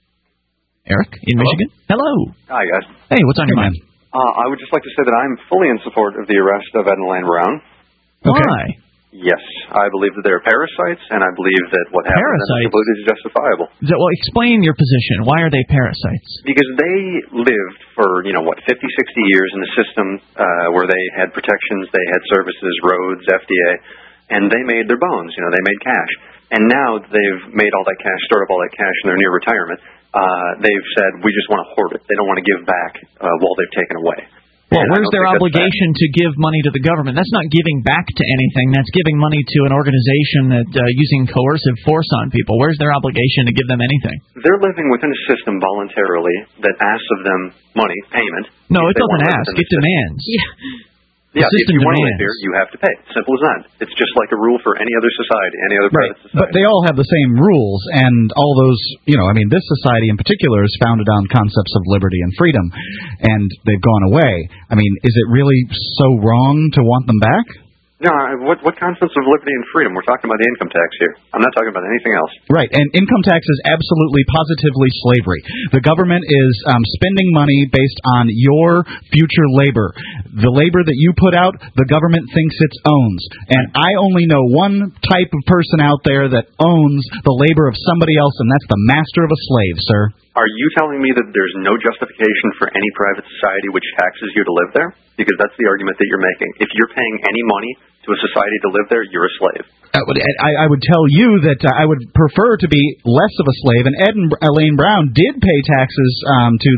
Eric in Michigan? Hello. Hi, guys. Hey, what's on your mind? I would just like to say that I'm fully in support of the arrest of Ed and Elaine Brown. Why? Yes, I believe that they're parasites, and I believe that what happened is completely justifiable. Well, explain your position. Why are they parasites? Because they lived for, 50, 60 years in a system where they had protections, they had services, roads, FDA, and they made their bones. They made cash. And now they've made all that cash, stored up all that cash, and they're near retirement. They've said, we just want to hoard it. They don't want to give back while they've taken away. Well, where's their obligation to give money to the government? That's not giving back to anything. That's giving money to an organization that using coercive force on people. Where's their obligation to give them anything? They're living within a system voluntarily that asks of them money, payment. No, it doesn't ask. It demands. Yeah, if you want to live here, you have to pay. Simple as that. It's just like a rule for any other society, any other private society. But they all have the same rules, and all those, this society in particular is founded on concepts of liberty and freedom, and they've gone away. Is it really so wrong to want them back? No, what concepts of liberty and freedom? We're talking about the income tax here. I'm not talking about anything else. Right, and income tax is absolutely, positively slavery. The government is spending money based on your future labor. The labor that you put out, the government thinks it owns. And I only know one type of person out there that owns the labor of somebody else, and that's the master of a slave, sir. Are you telling me that there's no justification for any private society which taxes you to live there? Because that's the argument that you're making. If you're paying any money to a society to live there, you're a slave. I would tell you that I would prefer to be less of a slave. And Ed and Elaine Brown did pay taxes to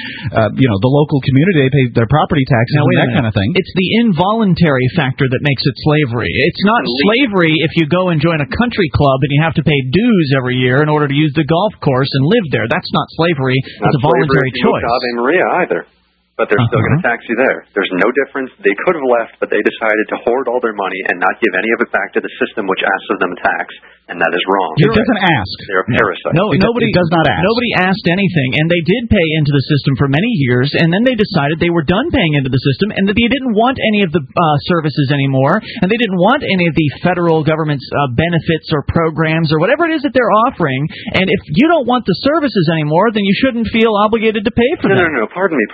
the local community. They paid their property taxes and that kind of thing. It's the involuntary factor that makes it slavery. It's not slavery if you go and join a country club and you have to pay dues every year in order to use the golf course and live there. That's not slavery. It's a voluntary choice. Not Ave Maria either. But they're still going to tax you there. There's no difference. They could have left, but they decided to hoard all their money and not give any of it back to the system which asks of them a tax, and that is wrong. It doesn't ask. They're a parasite. Nobody does not ask. Nobody asked anything, and they did pay into the system for many years, and then they decided they were done paying into the system, and that they didn't want any of the services anymore, and they didn't want any of the federal government's benefits or programs or whatever it is that they're offering. And if you don't want the services anymore, then you shouldn't feel obligated to pay for them. No. Pardon me. But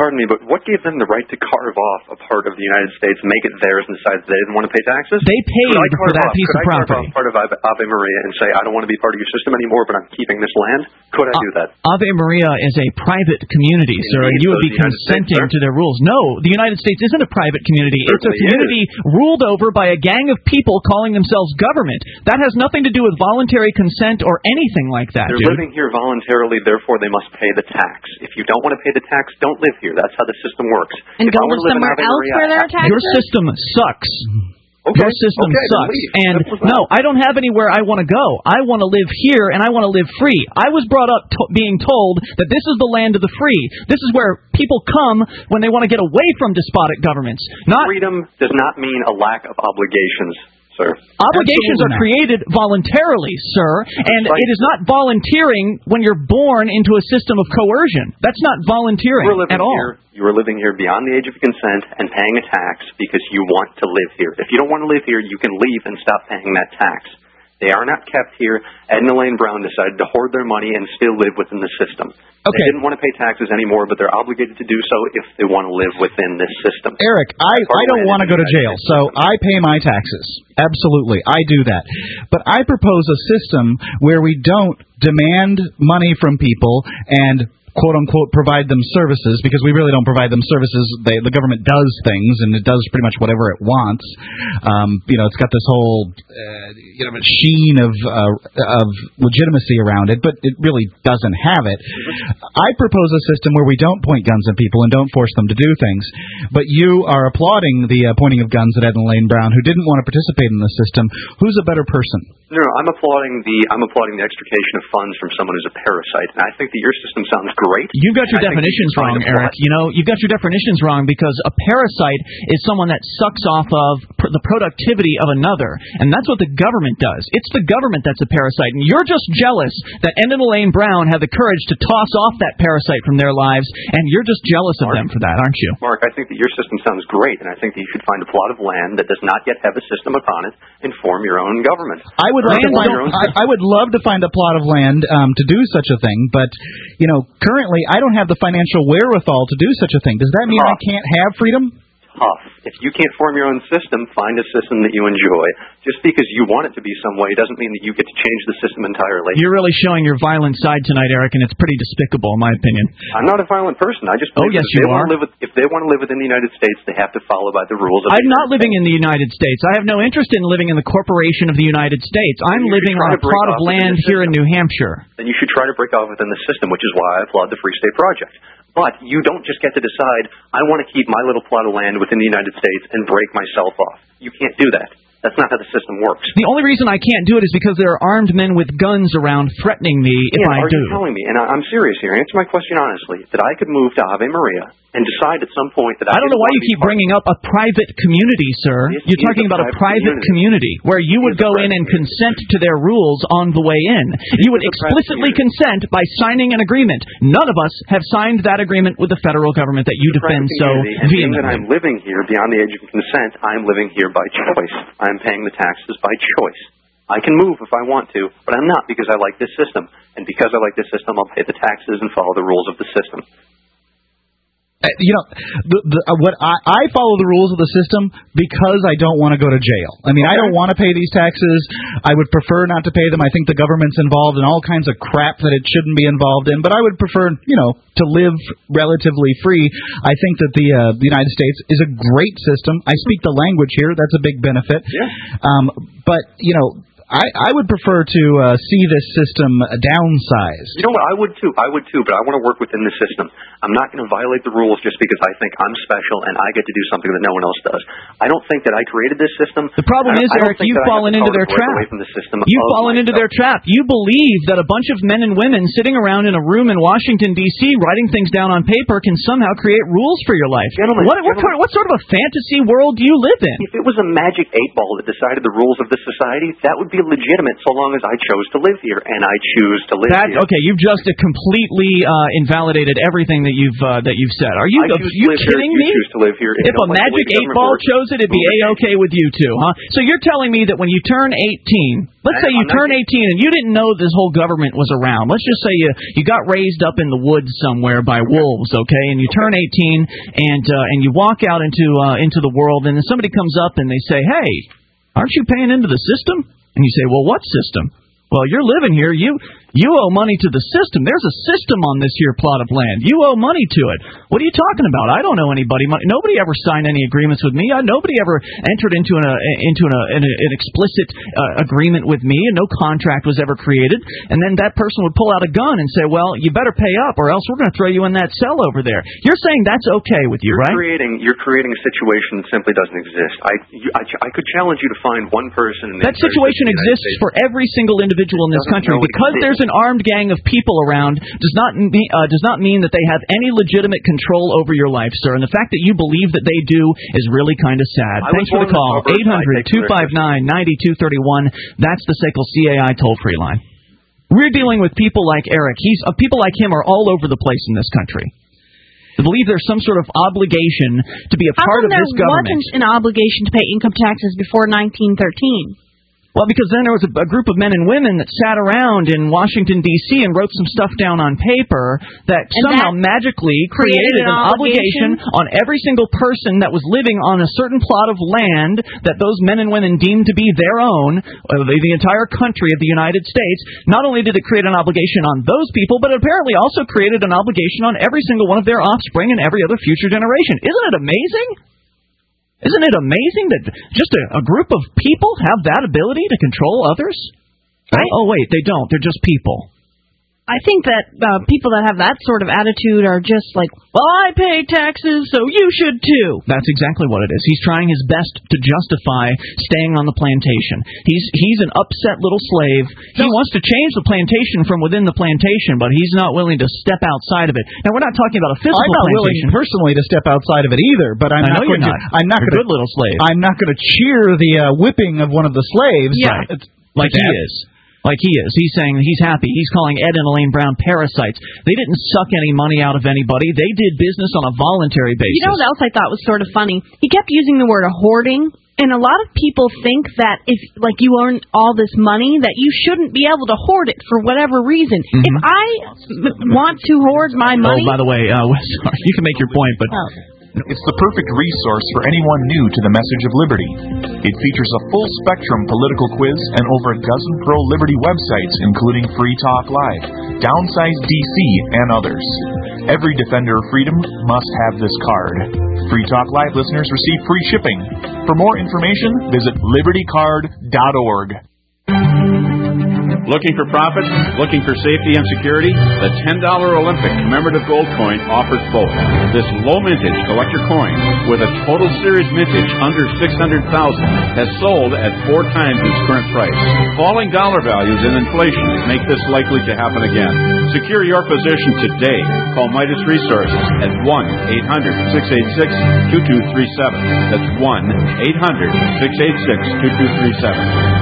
what gave them the right to carve off a part of the United States, make it theirs, and decide they didn't want to pay taxes? They paid for that piece of property. Could I carve off part of Ave Maria and say, I don't want to be part of your system anymore, but I'm keeping this land? Could I do that? Ave Maria is a private community, sir, and you would be consenting to their rules. No, the United States isn't a private community. It's a community ruled over by a gang of people calling themselves government. That has nothing to do with voluntary consent or anything like that. They're living here voluntarily, therefore they must pay the tax. If you don't want to pay the tax, don't live here. That's how the system works. And go somewhere else where there are taxes? Your system sucks. Okay. Your system sucks. And no, I don't have anywhere I want to go. I want to live here, and I want to live free. I was brought up being told that this is the land of the free. This is where people come when they want to get away from despotic governments. Freedom does not mean a lack of obligations, sir. Obligations are created voluntarily, sir, and it is not volunteering when you're born into a system of coercion. That's not volunteering at all. You are living here beyond the age of consent and paying a tax because you want to live here. If you don't want to live here, you can leave and stop paying that tax. They are not kept here. Ed and Elaine Brown decided to hoard their money and still live within the system. They didn't want to pay taxes anymore, but they're obligated to do so if they want to live within this system. Eric, I don't want to go to jail, so I pay my taxes. Absolutely, I do that. But I propose a system where we don't demand money from people and quote-unquote provide them services, because we really don't provide them services. The government does things, and it does pretty much whatever it wants. It's got this whole sheen of legitimacy around it, but it really doesn't have it. I propose a system where we don't point guns at people and don't force them to do things. But you are applauding the pointing of guns at Ed and Elaine Brown, who didn't want to participate in the system. Who's a better person? No, I'm applauding the extrication of funds from someone who's a parasite, and I think that your system sounds great. You've got your definitions wrong, Eric. You've got your definitions wrong, because a parasite is someone that sucks off of the productivity of another, and that's what the government does. It's the government that's a parasite, and you're just jealous that Ed and Elaine Brown had the courage to toss off that parasite from their lives, and you're just jealous of them for that, aren't you? Mark, I think that your system sounds great, and I think that you should find a plot of land that does not yet have a system upon it and form your own government. I would love to find a plot of land to do such a thing, but currently I don't have the financial wherewithal to do such a thing. Does that mean I can't have freedom? Tough. If you can't form your own system, find a system that you enjoy. Just because you want it to be some way doesn't mean that you get to change the system entirely. You're really showing your violent side tonight, Eric, and it's pretty despicable, in my opinion. I'm not a violent person. I just believe yes, you are. If they want to live within the United States, they have to follow by the rules of I'm not living in the United States. I have no interest in living in the corporation of the United States. I'm living on a plot of land here in New Hampshire. Then you should try to break off within the system, which is why I applaud the Free State Project. But you don't just get to decide, I want to keep my little plot of land within the United States and break myself off. You can't do that. That's not how the system works. The only reason I can't do it is because there are armed men with guns around threatening me if I do. Are you telling me, and I'm serious here, answer my question honestly, that I could move to Ave Maria and decide at some point that I don't know why you keep bringing up a private community, sir. You're talking about a private community where you would go in and consent to their rules on the way in. You would explicitly consent by signing an agreement. None of us have signed that agreement with the federal government that you defend so vehemently. And I'm living here beyond the age of consent. I'm living here by choice. I'm paying the taxes by choice. I can move if I want to, but I'm not because I like this system. And because I like this system, I'll pay the taxes and follow the rules of the system. I follow the rules of the system because I don't want to go to jail. I mean, I don't want to pay these taxes. I would prefer not to pay them. I think the government's involved in all kinds of crap that it shouldn't be involved in, but I would prefer, to live relatively free. I think that the United States is a great system. I speak the language here. That's a big benefit. Yeah. But I would prefer to see this system downsized. You know what? I would too, but I want to work within the system. I'm not going to violate the rules just because I think I'm special and I get to do something that no one else does. I don't think that I created this system. The problem is, Eric, you've fallen into their trap. You've fallen into their trap. You believe that a bunch of men and women sitting around in a room in Washington, D.C., writing things down on paper can somehow create rules for your life. What sort of a fantasy world do you live in? If it was a magic 8-ball that decided the rules of this society, that would be legitimate so long as I chose to live here, and I choose to live here. Okay, you've just completely invalidated everything that you've said. Are you kidding me? You choose to live here. If a magic 8-ball chose it, it'd be A-okay with you too, huh? So you're telling me that when you turn 18, let's say you turn 18 and you didn't know this whole government was around. Let's just say you got raised up in the woods somewhere by wolves, okay? And you turn 18 and you walk out into the world, and then somebody comes up and they say, "Hey, aren't you paying into the system?" And you say, "Well, what system?" "Well, you're living here. You owe money to the system. There's a system on this here plot of land. You owe money to it." "What are you talking about? I don't owe anybody money. Nobody ever signed any agreements with me. Nobody ever entered into an explicit agreement with me, and no contract was ever created." And then that person would pull out a gun and say, "Well, you better pay up, or else we're going to throw you in that cell over there." You're saying that's okay with you, right? You're creating a situation that simply doesn't exist. I could challenge you to find one person. That situation exists for every single individual in this country. Because there's an armed gang of people around does not mean that they have any legitimate control over your life, sir. And the fact that you believe that they do is really kind of sad. Thanks for the call. 800-259-9231. That's the SACL CAI toll-free line. We're dealing with people like Eric. People like him are all over the place in this country. I believe there's some sort of obligation to be a part of this government. There wasn't an obligation to pay income taxes before 1913. Well, because then there was a group of men and women that sat around in Washington, D.C. and wrote some stuff down on paper that somehow magically created an obligation on every single person that was living on a certain plot of land that those men and women deemed to be their own, the entire country of the United States. Not only did it create an obligation on those people, but it apparently also created an obligation on every single one of their offspring and every other future generation. Isn't it amazing? Isn't it amazing that just a group of people have that ability to control others? Oh, wait, they don't. They're just people. I think that people that have that sort of attitude are just like, well, I pay taxes, so you should too. That's exactly what it is. He's trying his best to justify staying on the plantation. He's an upset little slave. He wants to change the plantation from within the plantation, but he's not willing to step outside of it. Now, we're not talking about a physical plantation. I'm not willing personally to step outside of it either, but I'm not going to. I'm not going to. Good little slave. I'm not going to cheer the whipping of one of the slaves. Yeah. Like he is. Like he is. He's saying he's happy. He's calling Ed and Elaine Brown parasites. They didn't suck any money out of anybody. They did business on a voluntary basis. You know what else I thought was sort of funny? He kept using the word hoarding, and a lot of people think that if, like, you earn all this money, that you shouldn't be able to hoard it for whatever reason. Mm-hmm. If I want to hoard my money... Oh, by the way, sorry, you can make your point, but... It's the perfect resource for anyone new to the message of liberty. It features a full-spectrum political quiz and over a dozen pro-liberty websites, including Free Talk Live, Downsize DC, and others. Every defender of freedom must have this card. Free Talk Live listeners receive free shipping. For more information, visit libertycard.org. Looking for profit? Looking for safety and security? The $10 Olympic commemorative gold coin offers both. This low mintage collector coin with a total series mintage under $600,000 has sold at 4 times its current price. Falling dollar values and inflation make this likely to happen again. Secure your position today. Call Midas Resources at 1-800-686-2237. That's 1-800-686-2237.